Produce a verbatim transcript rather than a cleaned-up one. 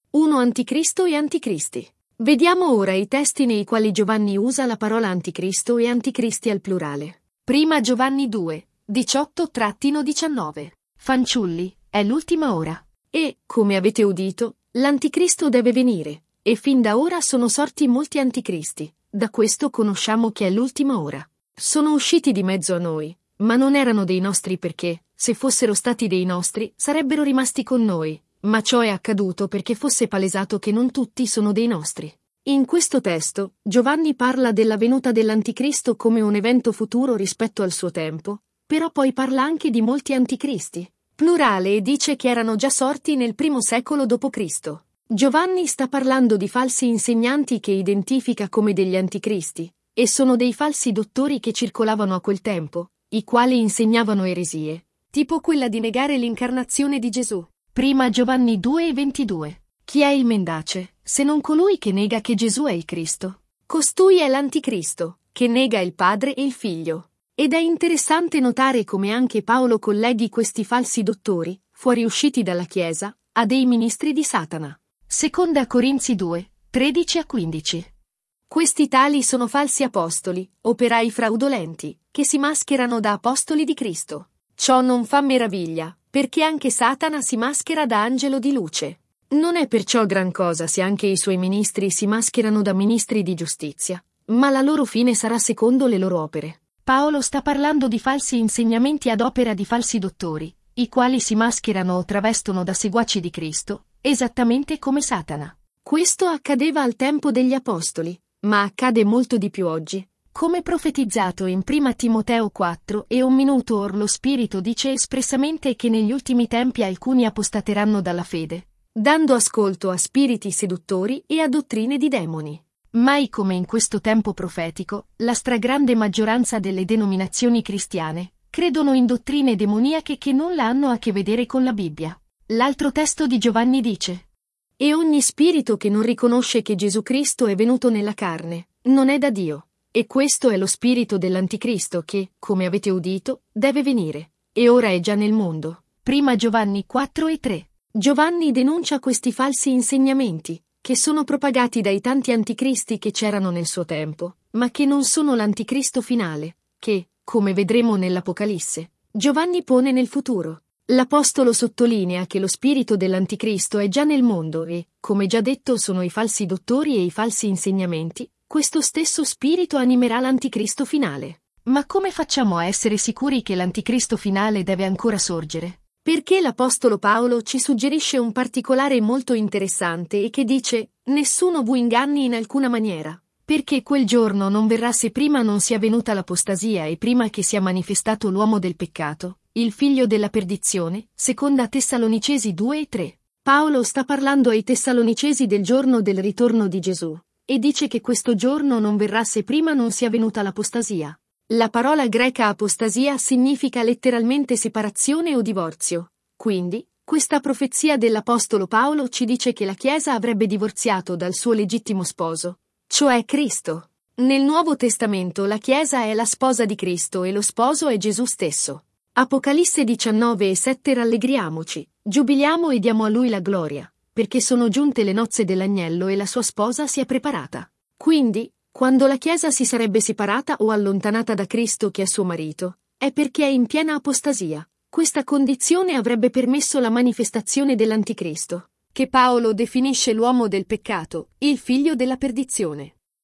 uno Anticristo e Anticristi. Vediamo ora i testi nei quali Giovanni usa la parola Anticristo e Anticristi al plurale. Prima Giovanni due, diciotto diciannove. Fanciulli, è l'ultima ora. E, come avete udito, l'Anticristo deve venire, e fin da ora sono sorti molti Anticristi. Da questo conosciamo che è l'ultima ora. Sono usciti di mezzo a noi, ma non erano dei nostri perché, se fossero stati dei nostri, sarebbero rimasti con noi. Ma ciò è accaduto perché fosse palesato che non tutti sono dei nostri. In questo testo, Giovanni parla della venuta dell'Anticristo come un evento futuro rispetto al suo tempo, però poi parla anche di molti Anticristi, plurale, e dice che erano già sorti nel primo secolo dopo Cristo. Giovanni sta parlando di falsi insegnanti che identifica come degli Anticristi, e sono dei falsi dottori che circolavano a quel tempo, i quali insegnavano eresie, tipo quella di negare l'incarnazione di Gesù. Prima Giovanni due ventidue. Chi è il mendace, se non colui che nega che Gesù è il Cristo? Costui è l'Anticristo, che nega il Padre e il Figlio. Ed è interessante notare come anche Paolo colleghi questi falsi dottori, fuoriusciti dalla Chiesa, a dei ministri di Satana. Seconda Corinzi due, tredici a quindici. Questi tali sono falsi apostoli, operai fraudolenti, che si mascherano da apostoli di Cristo. Ciò non fa meraviglia, perché anche Satana si maschera da angelo di luce. Non è perciò gran cosa se anche i suoi ministri si mascherano da ministri di giustizia, ma la loro fine sarà secondo le loro opere. Paolo sta parlando di falsi insegnamenti ad opera di falsi dottori, i quali si mascherano o travestono da seguaci di Cristo, esattamente come Satana. Questo accadeva al tempo degli apostoli, ma accade molto di più oggi. Come profetizzato in prima Timoteo quattro e un minuto or lo Spirito dice espressamente che negli ultimi tempi alcuni apostateranno dalla fede, dando ascolto a spiriti seduttori e a dottrine di demoni. Mai come in questo tempo profetico, la stragrande maggioranza delle denominazioni cristiane credono in dottrine demoniache che nulla hanno a che vedere con la Bibbia. L'altro testo di Giovanni dice: E ogni spirito che non riconosce che Gesù Cristo è venuto nella carne, non è da Dio. E questo è lo spirito dell'Anticristo che, come avete udito, deve venire, e ora è già nel mondo. Prima Giovanni quattro e tre. Giovanni denuncia questi falsi insegnamenti, che sono propagati dai tanti anticristi che c'erano nel suo tempo, ma che non sono l'Anticristo finale, che, come vedremo nell'Apocalisse, Giovanni pone nel futuro. L'Apostolo sottolinea che lo spirito dell'Anticristo è già nel mondo e, come già detto, sono i falsi dottori e i falsi insegnamenti. Questo stesso spirito animerà l'Anticristo finale. Ma come facciamo a essere sicuri che l'Anticristo finale deve ancora sorgere? Perché l'Apostolo Paolo ci suggerisce un particolare molto interessante e che dice: nessuno vi inganni in alcuna maniera, perché quel giorno non verrà se prima non sia venuta l'apostasia e prima che sia manifestato l'uomo del peccato, il figlio della perdizione, seconda Tessalonicesi due e tre. Paolo sta parlando ai Tessalonicesi del giorno del ritorno di Gesù. E dice che questo giorno non verrà se prima non sia venuta l'apostasia. La parola greca apostasia significa letteralmente separazione o divorzio. Quindi, questa profezia dell'Apostolo Paolo ci dice che la Chiesa avrebbe divorziato dal suo legittimo sposo, cioè Cristo. Nel Nuovo Testamento la Chiesa è la sposa di Cristo e lo sposo è Gesù stesso. Apocalisse diciannove e sette. Rallegriamoci, giubiliamo e diamo a Lui la gloria, perché sono giunte le nozze dell'agnello e la sua sposa si è preparata. Quindi, quando la Chiesa si sarebbe separata o allontanata da Cristo che è suo marito, è perché è in piena apostasia. Questa condizione avrebbe permesso la manifestazione dell'Anticristo, che Paolo definisce l'uomo del peccato, il figlio della perdizione.